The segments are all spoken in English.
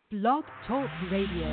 Blog Talk Radio.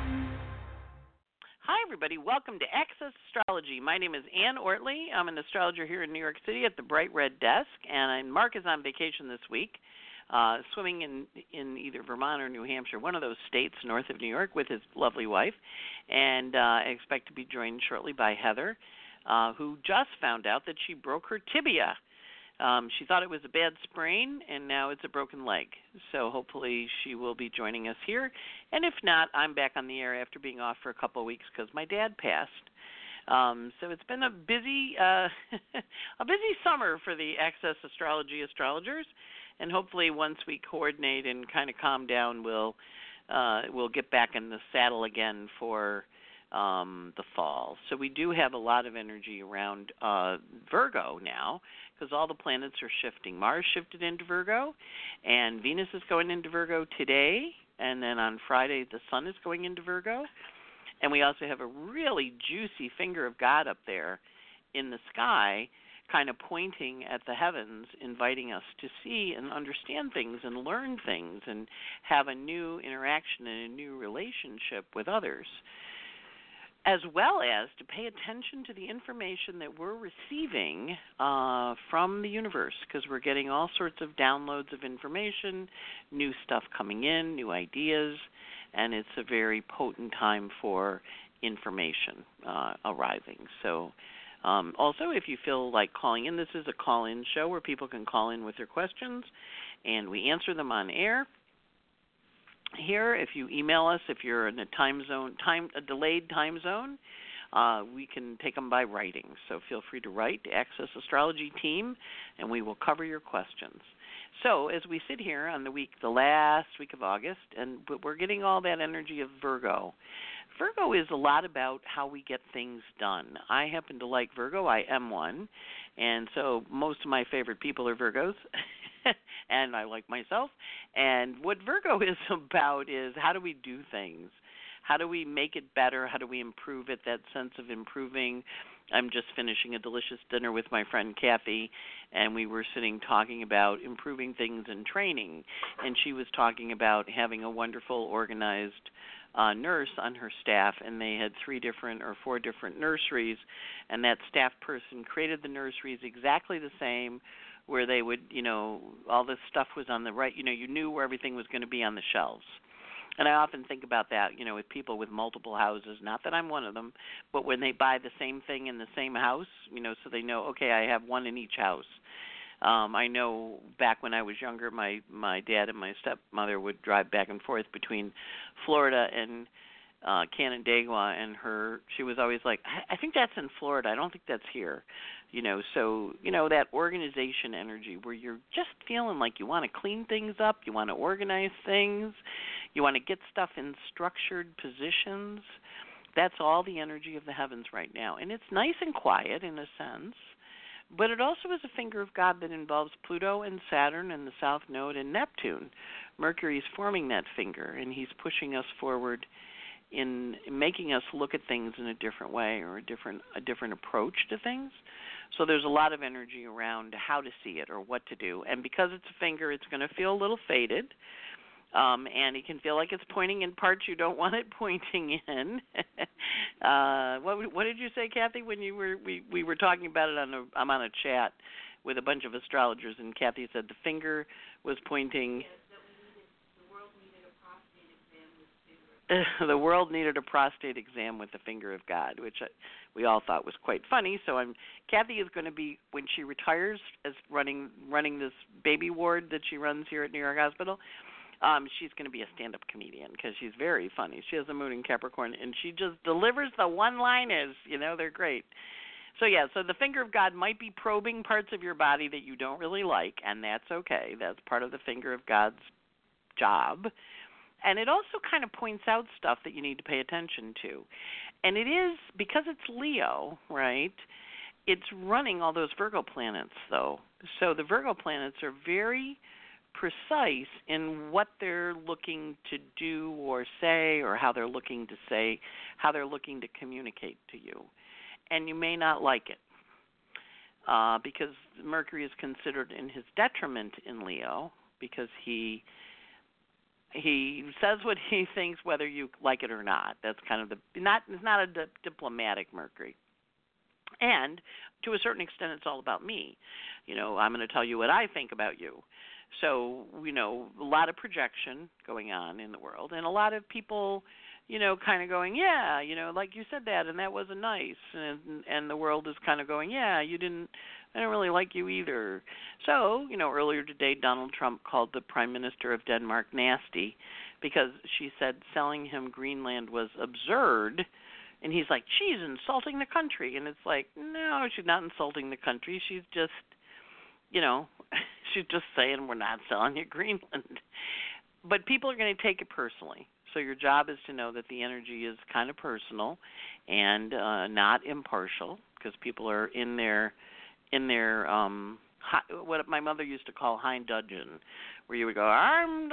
Hi, everybody. Welcome to Access Astrology. My name is Ann Ortley. I'm an astrologer here in New York City at the Bright Red Desk, and Mark is on vacation this week, swimming in either Vermont or New Hampshire, one of those states north of New York, with his lovely wife. And I expect to be joined shortly by Heather, who just found out that she broke her tibia. She thought it was a bad sprain, and now it's a broken leg. So hopefully she will be joining us here. And if not, I'm back on the air after being off for a couple of weeks because my dad passed. So it's been a busy a busy summer for the Access Astrology astrologers. And hopefully once we coordinate and kind of calm down, we'll get back in the saddle again for the fall. So we do have a lot of energy around Virgo now because all the planets are shifting. Mars shifted into Virgo, and Venus is going into Virgo today, and then on Friday the Sun is going into Virgo. And we also have a really juicy finger of God up there in the sky, kind of pointing at the heavens, inviting us to see and understand things and learn things and have a new interaction and a new relationship with others, as well as to pay attention to the information that we're receiving from the universe, because we're getting all sorts of downloads of information, new stuff coming in, new ideas, and it's a very potent time for information arriving. So also, if you feel like calling in, this is a call-in show where people can call in with their questions, and we answer them on air. Here, if you email us, if you're in a a delayed time zone, we can take them by writing. So feel free to write to Access Astrology Team, and we will cover your questions. So as we sit here on the last week of August, and we're getting all that energy of Virgo. Virgo is a lot about how we get things done. I happen to like Virgo. I am one, and so most of my favorite people are Virgos. And I like myself. And what Virgo is about is how do we do things? How do we make it better? How do we improve it, that sense of improving? I'm just finishing a delicious dinner with my friend Kathy, and we were sitting talking about improving things in training. And she was talking about having a wonderful, organized nurse on her staff, and they had 3 different or 4 different nurseries, and that staff person created the nurseries exactly the same, where they would, all this stuff was on the right, you knew where everything was going to be on the shelves. And I often think about that, with people with multiple houses, not that I'm one of them, but when they buy the same thing in the same house, so they know, okay, I have one in each house. I know back when I was younger, my dad and my stepmother would drive back and forth between Florida and Canandaigua, and she was always like, I think that's in Florida. I don't think that's here. So, that organization energy where you're just feeling like you want to clean things up, you want to organize things, you want to get stuff in structured positions. That's all the energy of the heavens right now. And it's nice and quiet in a sense, but it also is a finger of God that involves Pluto and Saturn and the South Node and Neptune. Mercury's forming that finger, and he's pushing us forward in making us look at things in a different way or a different approach to things. So there's a lot of energy around how to see it or what to do. And because it's a finger, it's going to feel a little faded. And it can feel like it's pointing in parts you don't want it pointing in. What did you say, Kathy, when we were talking about it I'm on a chat with a bunch of astrologers, and Kathy said the finger was pointing. The world needed a prostate exam with the finger of God, which we all thought was quite funny. So Kathy is going to be, when she retires, as running this baby ward that she runs here at New York Hospital. She's going to be a stand-up comedian because she's very funny. She has a moon in Capricorn, and she just delivers the one-liners. They're great. So the finger of God might be probing parts of your body that you don't really like, and that's okay. That's part of the finger of God's job. And it also kind of points out stuff that you need to pay attention to. And it is, because it's Leo, right, it's running all those Virgo planets, though. So the Virgo planets are very precise in what they're looking to do or say, or how they're looking to say, how they're looking to communicate to you. And you may not like it because Mercury is considered in his detriment in Leo, because he he says what he thinks, whether you like it or not. That's kind of it's not a diplomatic Mercury. And to a certain extent, it's all about me. I'm going to tell you what I think about you. So, a lot of projection going on in the world, and a lot of people, kind of going, yeah, like you said that, and that wasn't nice, and the world is kind of going, yeah, I didn't really like you either. So, earlier today, Donald Trump called the Prime Minister of Denmark nasty because she said selling him Greenland was absurd. And he's like, she's insulting the country. And it's like, no, she's not insulting the country. She's just, she's just saying we're not selling you Greenland. But people are going to take it personally. So your job is to know that the energy is kind of personal and not impartial, because people are in their what my mother used to call hind dudgeon, where you would go, I'm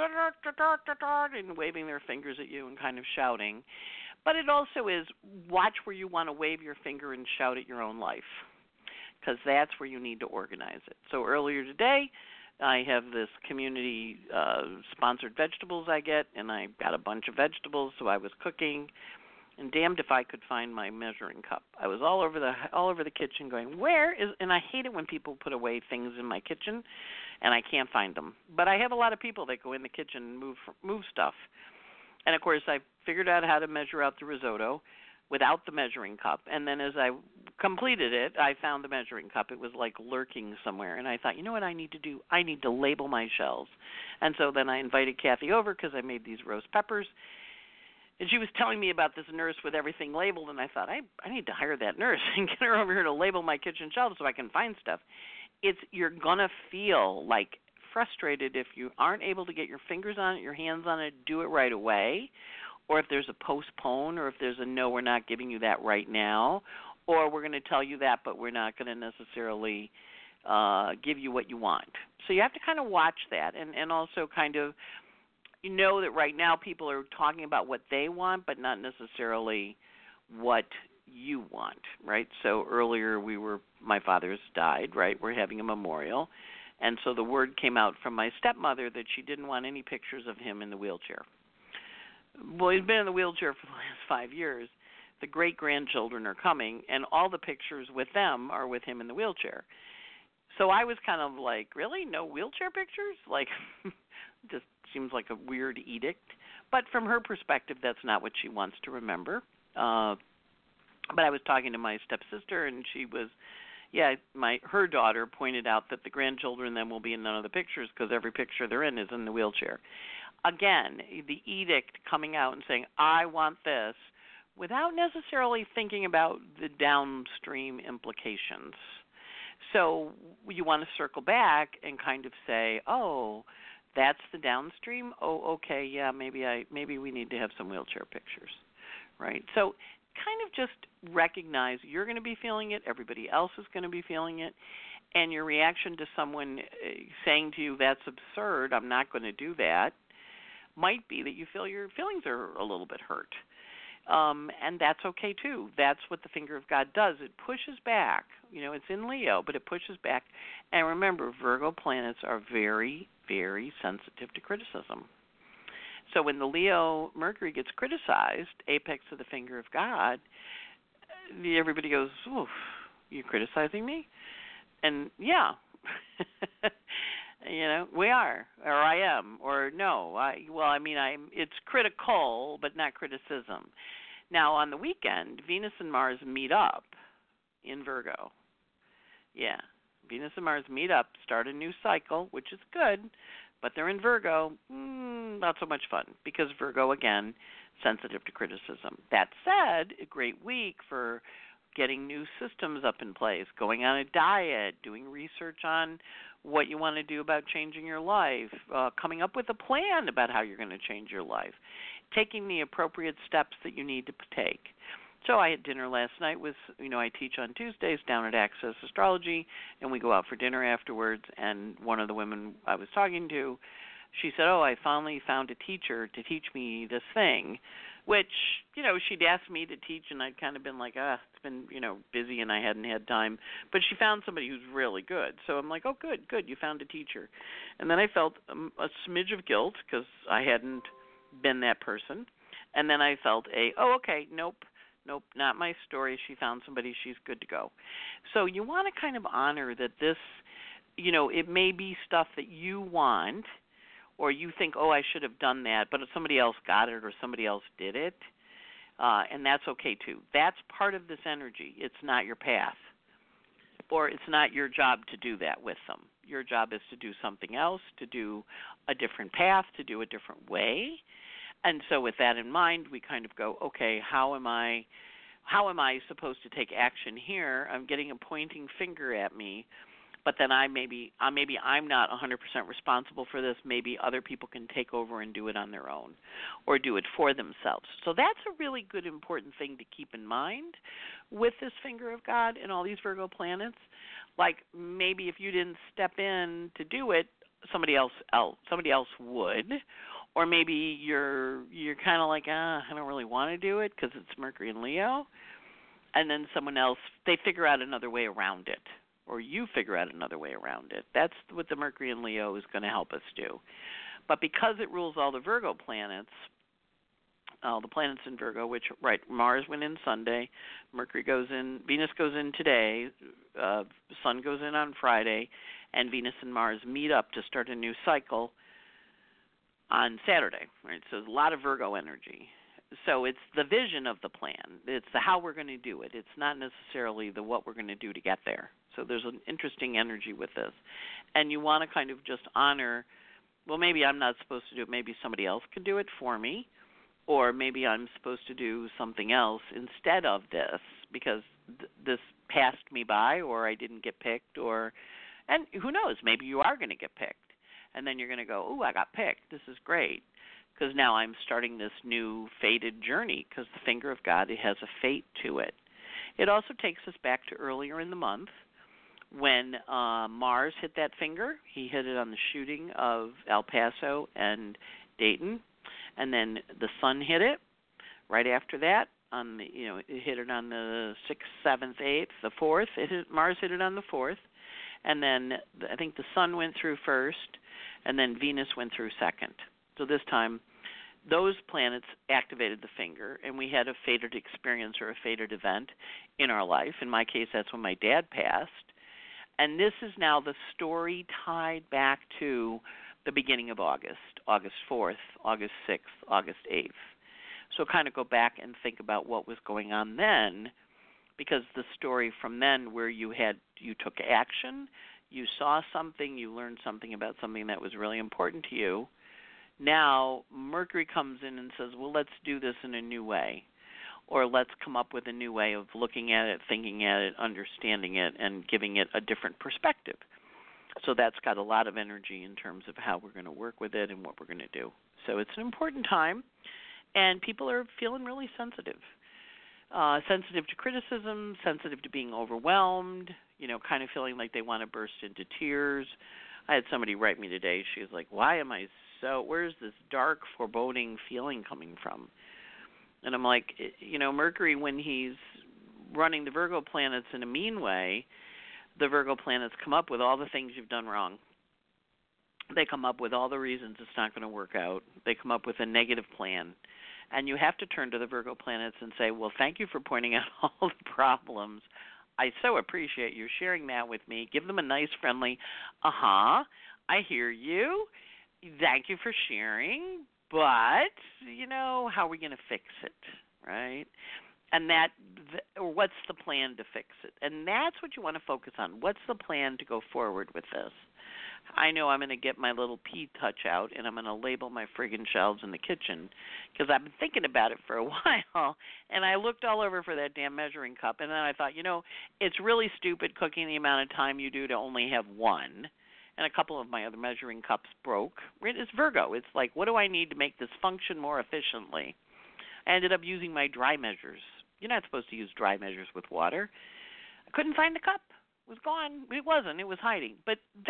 and waving their fingers at you and kind of shouting. But it also is watch where you want to wave your finger and shout at your own life, because that's where you need to organize it. So earlier today, I have this community sponsored vegetables I get, and I got a bunch of vegetables, so I was cooking, and damned if I could find my measuring cup. I was all over the kitchen going, where is? And I hate it when people put away things in my kitchen, and I can't find them. But I have a lot of people that go in the kitchen and move stuff. And, of course, I figured out how to measure out the risotto without the measuring cup. And then as I completed it, I found the measuring cup. It was like lurking somewhere. And I thought, you know what I need to do? I need to label my shells. And so then I invited Kathy over because I made these roast peppers. And she was telling me about this nurse with everything labeled. And I thought, I need to hire that nurse and get her over here to label my kitchen shelves so I can find stuff. You're going to feel like frustrated if you aren't able to get your fingers on it, your hands on it, do it right away, or if there's a postpone, or if there's a no, we're not giving you that right now, or we're going to tell you that, but we're not going to necessarily give you what you want. So you have to kind of watch that, and also kind of that right now people are talking about what they want, but not necessarily what you want, right? So earlier my father's died, right? We're having a memorial. And so the word came out from my stepmother that she didn't want any pictures of him in the wheelchair. Well, he's been in the wheelchair for the last 5 years. The great-grandchildren are coming, and all the pictures with them are with him in the wheelchair. So I was kind of like, really? No wheelchair pictures? Like, just seems like a weird edict. But from her perspective, that's not what she wants to remember. But I was talking to my stepsister, and she was... Yeah, her daughter pointed out that the grandchildren then will be in none of the pictures because every picture they're in is in the wheelchair. Again, the edict coming out and saying, I want this, without necessarily thinking about the downstream implications. So you want to circle back and kind of say, oh, that's the downstream? Oh, okay, yeah, maybe we need to have some wheelchair pictures, right? So kind of just recognize you're going to be feeling it, everybody else is going to be feeling it, and your reaction to someone saying to you, that's absurd, I'm not going to do that, might be that you feel your feelings are a little bit hurt. And that's okay too. That's what the finger of God does. It pushes back. It's in Leo, but it pushes back. And remember, Virgo planets are very, very sensitive to criticism. So when the Leo Mercury gets criticized, apex of the finger of God, everybody goes, oof, you criticizing me? And yeah, we are, or I am, or no. It's critical, but not criticism. Now, on the weekend, Venus and Mars meet up in Virgo. Yeah, Venus and Mars meet up, start a new cycle, which is good. But they're in Virgo, not so much fun, because Virgo, again, sensitive to criticism. That said, a great week for getting new systems up in place, going on a diet, doing research on what you want to do about changing your life, coming up with a plan about how you're going to change your life, taking the appropriate steps that you need to take. So I had dinner last night with, I teach on Tuesdays down at Access Astrology, and we go out for dinner afterwards, and one of the women I was talking to she said, "Oh, I finally found a teacher to teach me this thing," which, she'd asked me to teach, and I'd kind of been like, it's been, busy, and I hadn't had time. But she found somebody who's really good. So I'm like, oh, good, you found a teacher. And then I felt a smidge of guilt because I hadn't been that person. And then I felt okay, nope, not my story. She found somebody, she's good to go. So you want to kind of honor that this, it may be stuff that you want, or you think, I should have done that, but if somebody else got it or somebody else did it, and that's okay too. That's part of this energy. It's not your path, or it's not your job to do that with them. Your job is to do something else, to do a different path, to do a different way. And so with that in mind, we kind of go, okay, how am I supposed to take action here? I'm getting a pointing finger at me. But then maybe I'm not 100% responsible for this. Maybe other people can take over and do it on their own, or do it for themselves. So that's a really good, important thing to keep in mind with this finger of God and all these Virgo planets. Like maybe if you didn't step in to do it, somebody else would, or maybe you're kind of like, I don't really want to do it because it's Mercury and Leo, and then someone else, they figure out another way around it. Or you figure out another way around it. That's what the Mercury in Leo is going to help us do. But because it rules all the Virgo planets, the planets in Virgo, which, Mars went in Sunday, Mercury goes in, Venus goes in today, Sun goes in on Friday, and Venus and Mars meet up to start a new cycle on Saturday. Right? So there's a lot of Virgo energy. So it's the vision of the plan. It's the how we're going to do it. It's not necessarily the what we're going to do to get there. So there's an interesting energy with this. And you want to kind of just honor, well, maybe I'm not supposed to do it. Maybe somebody else can do it for me. Or maybe I'm supposed to do something else instead of this because this passed me by, or I didn't get picked, and who knows, maybe you are going to get picked. And then you're going to go, I got picked. This is great. Because now I'm starting this new fated journey because the finger of God, it has a fate to it. It also takes us back to earlier in the month when Mars hit that finger. He hit it on the shooting of El Paso and Dayton, and then the Sun hit it right after that. It hit it on the 6th, 7th, 8th, the 4th. Mars hit it on the 4th, and then I think the Sun went through first, and then Venus went through second. So this time, those planets activated the finger, and we had a fated experience or a fated event in our life. In my case, that's when my dad passed. And this is now the story tied back to the beginning of August 4th, August 6th, August 8th. So kind of go back and think about what was going on then, because the story from then where you took action, you saw something, you learned something about something that was really important to you. Now, Mercury comes in and says, well, let's do this in a new way, or let's come up with a new way of looking at it, thinking at it, understanding it, and giving it a different perspective. So that's got a lot of energy in terms of how we're going to work with it and what we're going to do. So it's an important time, and people are feeling really sensitive. Sensitive to criticism, sensitive to being overwhelmed, kind of feeling like they want to burst into tears. I had somebody write me today. She was like, where's this dark, foreboding feeling coming from? And I'm like, Mercury, when he's running the Virgo planets in a mean way, the Virgo planets come up with all the things you've done wrong. They come up with all the reasons it's not going to work out. They come up with a negative plan. And you have to turn to the Virgo planets and say, well, thank you for pointing out all the problems. I so appreciate you sharing that with me. Give them a nice, friendly, I hear you. Thank you for sharing, but, how are we going to fix it, right? And or what's the plan to fix it? And that's what you want to focus on. What's the plan to go forward with this? I know I'm going to get my little pea touch out, and I'm going to label my friggin' shelves in the kitchen because I've been thinking about it for a while, and I looked all over for that damn measuring cup, and then I thought, it's really stupid cooking the amount of time you do to only have one, and a couple of my other measuring cups broke. It's Virgo. It's like, what do I need to make this function more efficiently? I ended up using my dry measures. You're not supposed to use dry measures with water. I couldn't find the cup. It was gone. It wasn't. It was hiding. But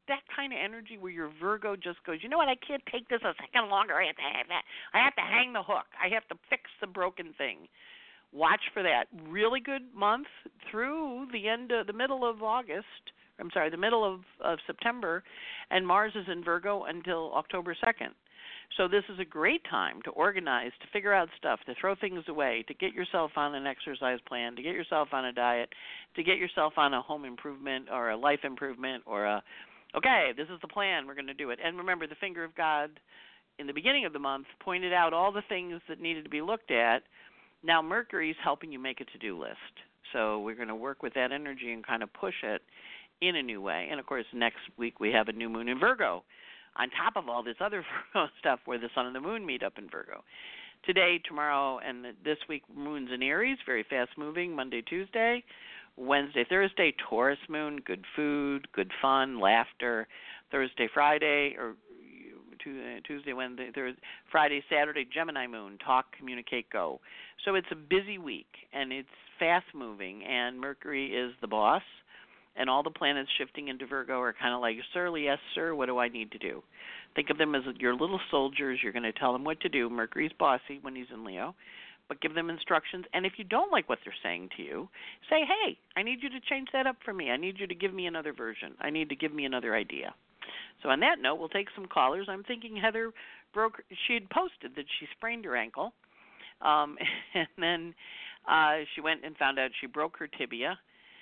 that kind of energy where your Virgo just goes, you know what, I can't take this a second longer. I have to have that. I have to hang the hook. I have to fix the broken thing. Watch for that. Really good month through the middle of August. I'm sorry, the middle of September, and Mars is in Virgo until October 2nd. So this is a great time to organize, to figure out stuff, to throw things away, to get yourself on an exercise plan, to get yourself on a diet, to get yourself on a home improvement or a life improvement or okay, this is the plan, we're going to do it. And remember, the finger of God in the beginning of the month pointed out all the things that needed to be looked at. Now Mercury's helping you make a to-do list. So we're going to work with that energy and kind of push it in a new way. And, of course, next week we have a new moon in Virgo on top of all this other Virgo stuff where the sun and the moon meet up in Virgo. Today, tomorrow, and this week, moon's in Aries, very fast-moving, Monday, Tuesday. Wednesday, Thursday, Taurus moon, good food, good fun, laughter. Thursday, Friday, or Tuesday, Wednesday, Thursday, Friday, Saturday, Gemini moon, talk, communicate, go. So it's a busy week, and it's fast-moving, and Mercury is the boss, and all the planets shifting into Virgo are kind of like, sir, yes, sir, what do I need to do? Think of them as your little soldiers. You're going to tell them what to do. Mercury's bossy when he's in Leo, but give them instructions. And if you don't like what they're saying to you, say, hey, I need you to change that up for me. I need you to give me another version. I need to give me another idea. So on that note, we'll take some callers. I'm thinking Heather she had posted that she sprained her ankle, and then she went and found out she broke her tibia,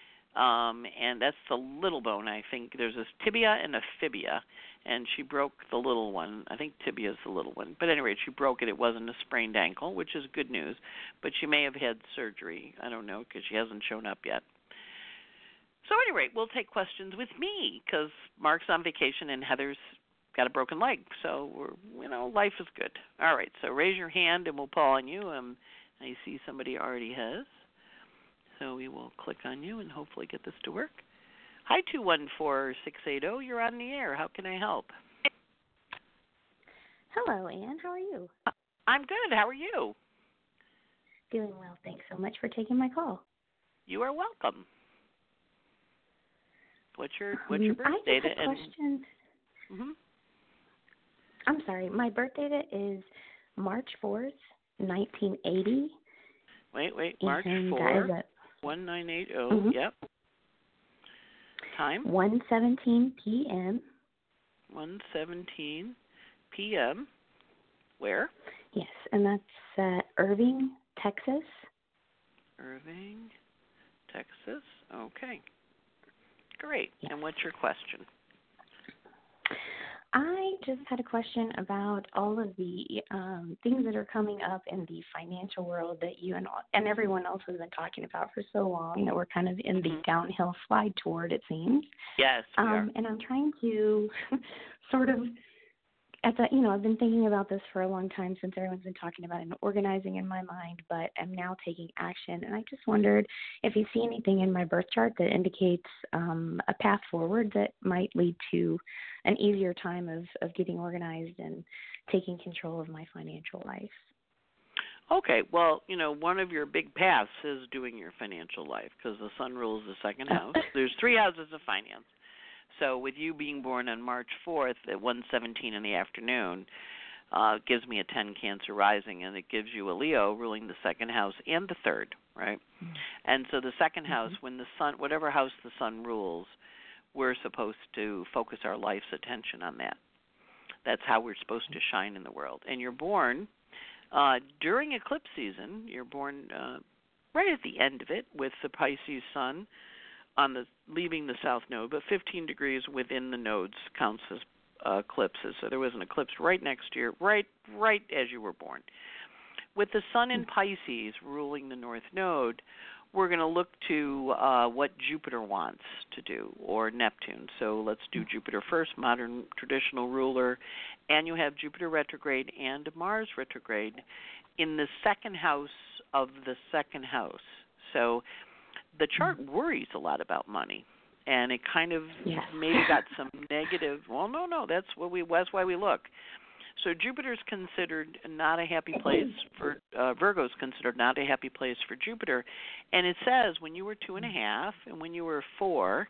and that's the little bone, I think. There's a tibia and a fibia, and she broke the little one. I think tibia is the little one. But anyway, she broke it. It wasn't a sprained ankle, which is good news, but she may have had surgery. I don't know because she hasn't shown up yet. So anyway, we'll take questions with me because Mark's on vacation and Heather's got a broken leg. So, life is good. All right, so raise your hand and we'll call on you. I see somebody already has. So we will click on you and hopefully get this to work. Hi, 214-680. You're on the air. How can I help? Hello, Anne. How are you? I'm good. How are you? Doing well. Thanks so much for taking my call. You are welcome. What's your birth date? I have a question. Mm-hmm. I'm sorry. My birth date is March 4th, 1980. Wait. March 4th, 1980. Mm-hmm. Yep. Time? 1:17 p.m. 1:17 p.m. Where? Yes, and that's Irving, Texas. Irving, Texas. Okay. Great. Yes. And what's your question? I just had a question about all of the things that are coming up in the financial world that you and everyone else has been talking about for so long, that we're kind of in the downhill slide toward, it seems. Yes, we are. And I'm trying to sort of, I've been thinking about this for a long time since everyone's been talking about it and organizing in my mind, but I'm now taking action. And I just wondered if you see anything in my birth chart that indicates a path forward that might lead to an easier time of getting organized and taking control of my financial life. Okay, well, one of your big paths is doing your financial life because the sun rules the second house. There's 3 houses of finance. So with you being born on March 4th at 1:17 in the afternoon, gives me a 10 Cancer rising, and it gives you a Leo ruling the second house and the third, right? Mm-hmm. And so the second house, when the sun, whatever house the sun rules, we're supposed to focus our life's attention on that. That's how we're supposed to shine in the world. And you're born during eclipse season. You're born right at the end of it with the Pisces sun leaving the south node, but 15 degrees within the nodes counts as eclipses. So there was an eclipse right next to you, right as you were born. With the sun in Pisces ruling the north node, we're going to look to what Jupiter wants to do, or Neptune. So let's do Jupiter first, modern traditional ruler, and you have Jupiter retrograde and Mars retrograde in the second house of the second house. So the chart worries a lot about money, and it kind of maybe got some negative. Well, no, that's why we look. So Jupiter's considered not a happy place for Virgo's considered not a happy place for Jupiter, and it says when you were 2.5 and when you were 4,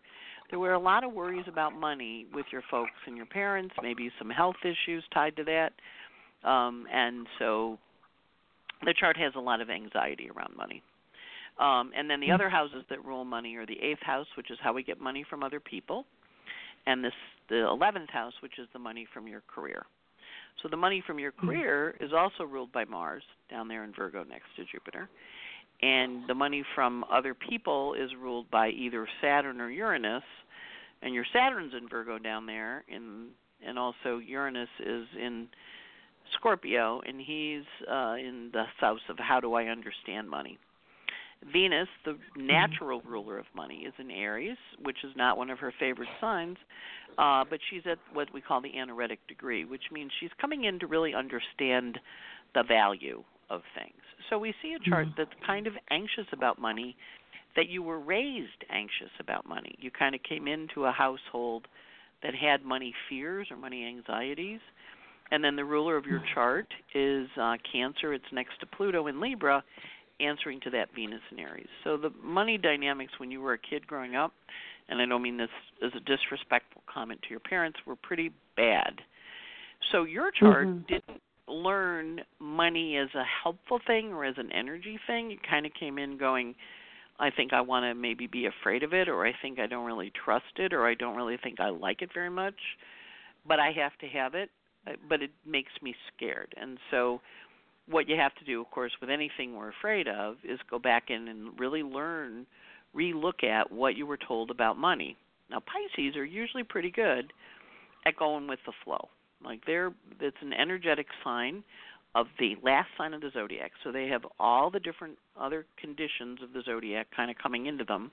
there were a lot of worries about money with your folks and your parents, maybe some health issues tied to that. And so the chart has a lot of anxiety around money. And then the other houses that rule money are the 8th house, which is how we get money from other people, and the 11th house, which is the money from your career. So the money from your career is also ruled by Mars down there in Virgo next to Jupiter. And the money from other people is ruled by either Saturn or Uranus, and your Saturn's in Virgo down there, and also Uranus is in Scorpio, and he's in the house of how do I understand money. Venus, the natural ruler of money, is in Aries, which is not one of her favorite signs, but she's at what we call the anaretic degree, which means she's coming in to really understand the value of things. So we see a chart that's kind of anxious about money, that you were raised anxious about money. You kind of came into a household that had money fears or money anxieties. And then the ruler of your chart is Cancer. It's next to Pluto in Libra, answering to that Venus in Aries. So the money dynamics when you were a kid growing up, and I don't mean this as a disrespectful comment to your parents, were pretty bad. So your chart didn't learn money as a helpful thing or as an energy thing. You kind of came in going, I think I want to maybe be afraid of it, or I think I don't really trust it, or I don't really think I like it very much, but I have to have it, but it makes me scared. And so what you have to do, of course, with anything we're afraid of is go back in and really learn, re-look at what you were told about money. Now, Pisces are usually pretty good at going with the flow. Like it's an energetic sign of the last sign of the zodiac. So they have all the different other conditions of the zodiac kind of coming into them,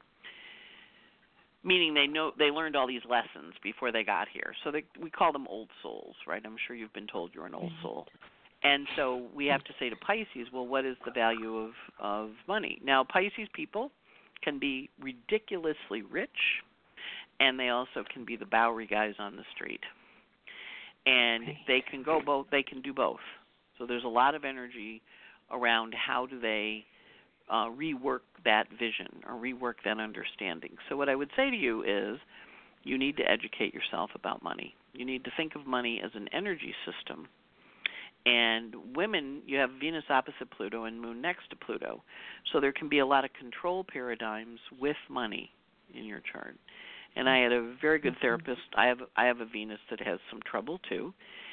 meaning they learned all these lessons before they got here. So we call them old souls, right? I'm sure you've been told you're an old soul. And so we have to say to Pisces, well, what is the value of money? Now, Pisces people can be ridiculously rich, and they also can be the Bowery guys on the street. And they can go both. They can do both. So there's a lot of energy around how do they rework that vision or rework that understanding. So what I would say to you is you need to educate yourself about money. You need to think of money as an energy system. And women, you have Venus opposite Pluto and Moon next to Pluto. So there can be a lot of control paradigms with money in your chart. And I had a very good therapist. I have a Venus that has some trouble too.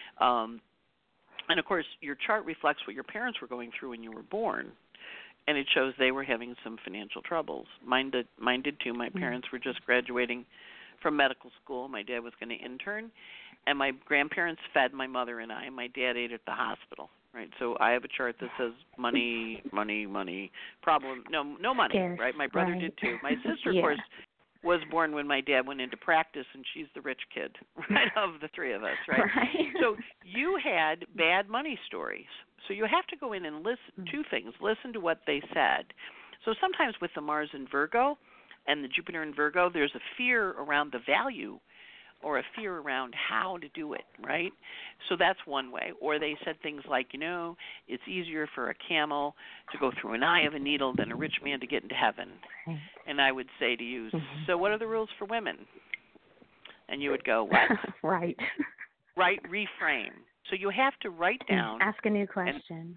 And of course, your chart reflects what your parents were going through when you were born, and it shows they were having some financial troubles. Mine did too. My parents were just graduating from medical school. My dad was going to intern, and my grandparents fed my mother and I, and my dad ate at the hospital. Right, so I have a chart that says money, problem, no money. Scarce, right? My brother did too. My sister, of course, was born when my dad went into practice, and she's the rich kid, right, of the three of us, right? So you had bad money stories. So you have to go in and listen to things, listen to what they said. So sometimes with the Mars in Virgo and the Jupiter in Virgo, there's a fear around the value or a fear around how to do it, right? So that's one way. Or they said things like, it's easier for a camel to go through an eye of a needle than a rich man to get into heaven. And I would say to you, so what are the rules for women? And you would go, what? Right. Right, reframe. So you have to write down. Ask a new question.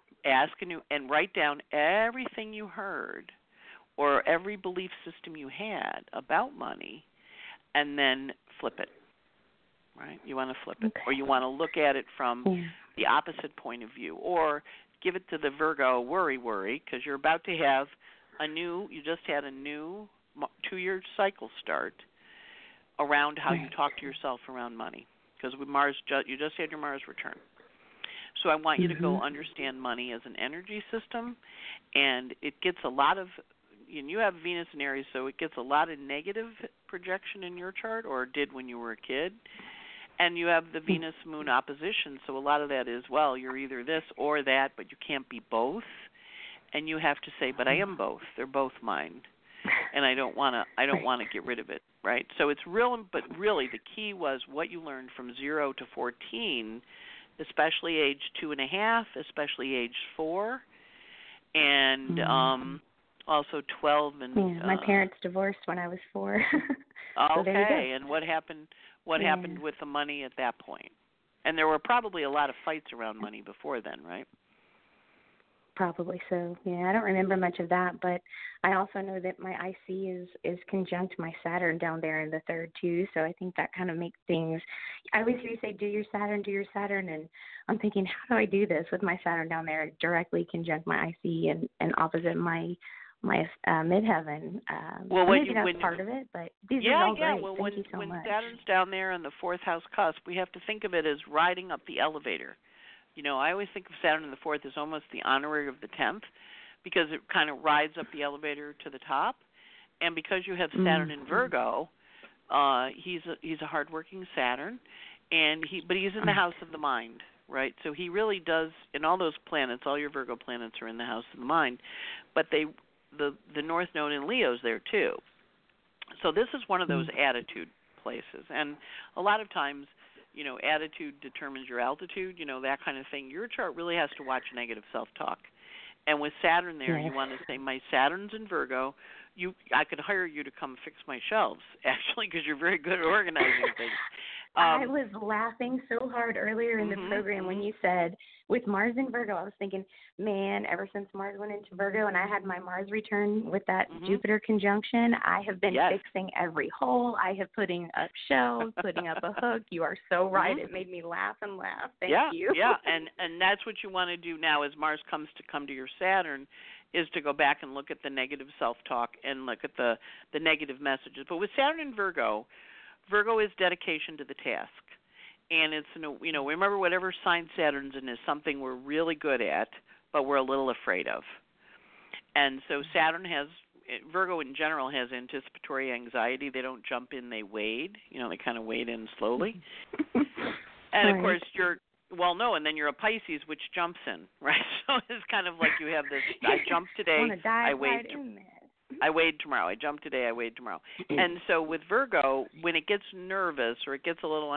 And write down everything you heard or every belief system you had about money, and then flip it, right? You want to flip it, or you want to look at it from the opposite point of view, or give it to the Virgo worry, because you're about to have you just had a new 2-year cycle start around how you talk to yourself around money, because with Mars, you just had your Mars return. So I want you to go understand money as an energy system, and it gets a lot of, and you have Venus in Aries, so it gets a lot of negative projection in your chart, or did when you were a kid. And you have the Venus-Moon opposition, so a lot of that is, well, you're either this or that, but you can't be both. And you have to say, but I am both. They're both mine, and I don't want to get rid of it, right? So it's real, but really the key was what you learned from 0 to 14, especially age 2.5, especially age 4, and also 12 and. My parents divorced when I was 4. So there you go. Okay, and what happened? What happened with the money at that point? And there were probably a lot of fights around money before then, right? Probably so. Yeah, I don't remember much of that, but I also know that my IC is conjunct my Saturn down there in the third too. So I think that kind of makes things. I always hear you say, do your Saturn, and I'm thinking, how do I do this with my Saturn down there directly conjunct my IC and opposite my midheaven? Well, maybe that's part of it, but these are all great. Well, Thank you so when much. Saturn's down there in the fourth house cusp, we have to think of it as riding up the elevator. I always think of Saturn in the fourth as almost the honorary of the 10th because it kind of rides up the elevator to the top. And because you have Saturn in Virgo, he's a hardworking Saturn, but he's in the house of the mind, right? So he really does, in all those planets, all your Virgo planets are in the house of the mind, but the North Node in Leo's there too. So this is one of those attitude places. And a lot of times, attitude determines your altitude, that kind of thing. Your chart really has to watch negative self-talk. And with Saturn there, you want to say, my Saturn's in Virgo. I could hire you to come fix my shelves, actually, because you're very good at organizing things. I was laughing so hard earlier in the program when you said, with Mars in Virgo, I was thinking, man, ever since Mars went into Virgo and I had my Mars return with that Jupiter conjunction, I have been fixing every hole. I have putting up shelves, putting up a hook. You are so right. It made me laugh and laugh. Thank you. Yeah, and that's what you want to do now as Mars come to your Saturn, is to go back and look at the negative self-talk and look at the negative messages. But with Saturn in Virgo is dedication to the task. And it's, remember whatever sign Saturn's in is something we're really good at, but we're a little afraid of. And so Virgo in general has anticipatory anxiety. They don't jump in, they wade. They kind of wade in slowly. And, of course, and then you're a Pisces, which jumps in, right? So it's kind of like you have this, I jumped today, I wade tomorrow. I jump today, I wade tomorrow. And so with Virgo, when it gets nervous or it gets a little,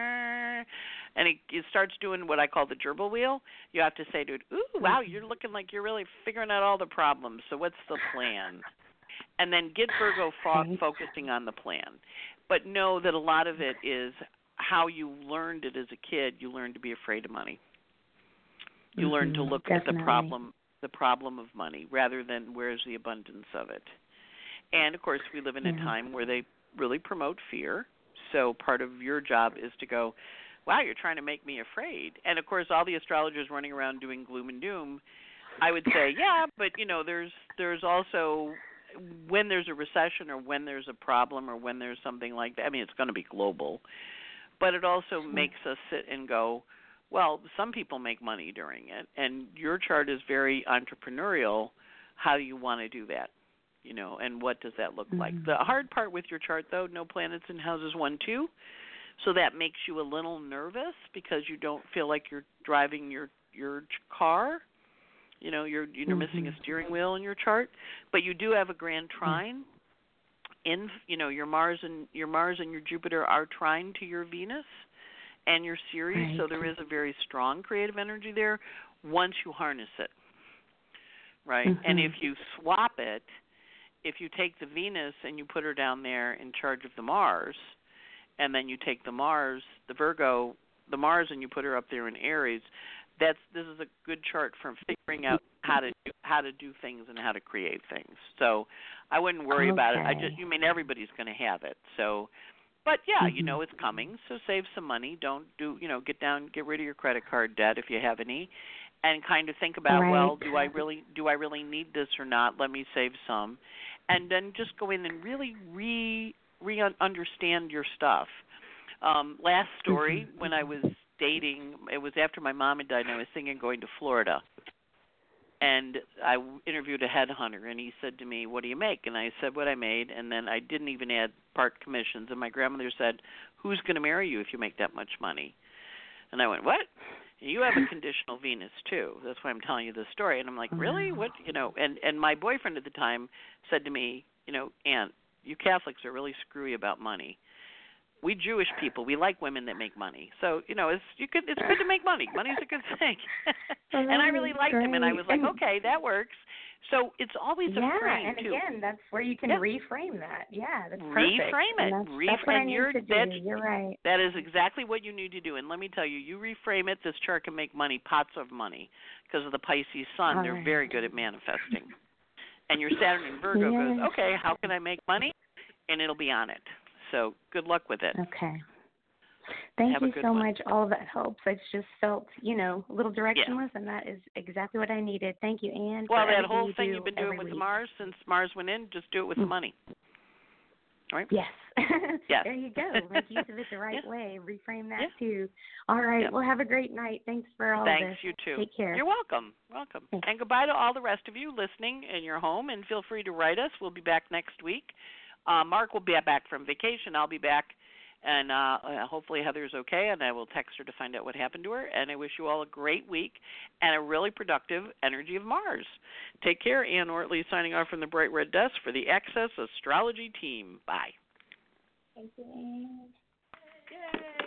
and it starts doing what I call the gerbil wheel, you have to say to it, ooh, wow, you're looking like you're really figuring out all the problems. So what's the plan? And then get Virgo focusing on the plan. But know that a lot of it is how you learned it as a kid. You learned to be afraid of money. You learned to look at the problem of money rather than where's the abundance of it. And, of course, we live in a time where they really promote fear. So part of your job is to go, wow, you're trying to make me afraid. And, of course, all the astrologers running around doing gloom and doom, I would say, yeah, but, there's also when there's a recession or when there's a problem or when there's something like that. I mean, it's going to be global. But it also makes us sit and go, well, some people make money during it, and your chart is very entrepreneurial. How do you want to do that? And what does that look like? The hard part with your chart, though, no planets in houses 1, 2, so that makes you a little nervous because you don't feel like you're driving your car. You're missing a steering wheel in your chart, but you do have a grand trine. Your Mars and your Jupiter are trine to your Venus and your Ceres, so there is a very strong creative energy there once you harness it, right? And if you swap it, if you take the Venus and you put her down there in charge of the Mars, and then you take the Mars, the Virgo, the Mars, and you put her up there in Aries, this is a good chart for figuring out how to do things and how to create things. So I wouldn't worry about it. Everybody's going to have it. So, but yeah, it's coming. So save some money. Don't get rid of your credit card debt if you have any, and kind of think about, well, do I really need this or not? Let me save some, and then just go in and really understand your stuff. Last story, when I was dating, it was after my mom had died, and I was thinking of going to Florida. And I interviewed a headhunter, and he said to me, what do you make? And I said what I made, and then I didn't even add part commissions. And my grandmother said, who's going to marry you if you make that much money? And I went, what? And you have a conditional Venus, too. That's why I'm telling you this story. And I'm like, really? What? And my boyfriend at the time said to me, Aunt, you Catholics are really screwy about money. We Jewish people, we like women that make money. So, it's good to make money. Money's a good thing. And I really liked him, and I was like, okay, that works. So it's always a frame, and too. again, that's where you can reframe that. Yeah, that's perfect. Reframe it. That's what I need to do. You're right. That is exactly what you need to do. And let me tell you, you reframe it, this chart can make money, pots of money, because of the Pisces sun. All They're right. very good at manifesting. And your Saturn in Virgo goes, okay, how can I make money? And it'll be on it. So good luck with it. Okay. Thank you so much. All of that helps. I've just felt, a little directionless, and that is exactly what I needed. Thank you, Anne. Well, that whole thing you've been doing with Mars since Mars went in, just do it with the money. Right? Yes. Yes. There you go. Make use of it the right way. Reframe that too. All right. Well, have a great night. Thanks for all of this. Thanks, you too. Take care. You're welcome. Welcome. Thanks. And goodbye to all the rest of you listening in your home, and feel free to write us. We'll be back next week. Mark will be back from vacation. I'll be back. And hopefully Heather's okay, and I will text her to find out what happened to her. And I wish you all a great week and a really productive energy of Mars. Take care. Ann Ortley signing off from the Bright Red Desk for the Access Astrology team. Bye. Thank you, Anne. Yay.